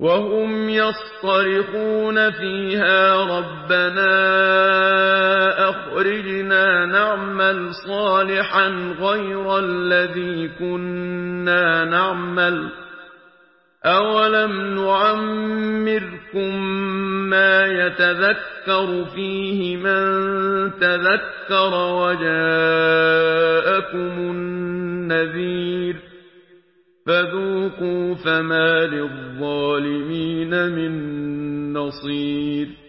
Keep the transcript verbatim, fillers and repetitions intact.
وهم يصطرخون فيها ربنا أخرجنا نعمل صالحا غير الذي كنا نعمل أولم نعمركم ما يتذكر فيه من تذكر وجاءكم النذير فذوقوا فما للظالمين من نصير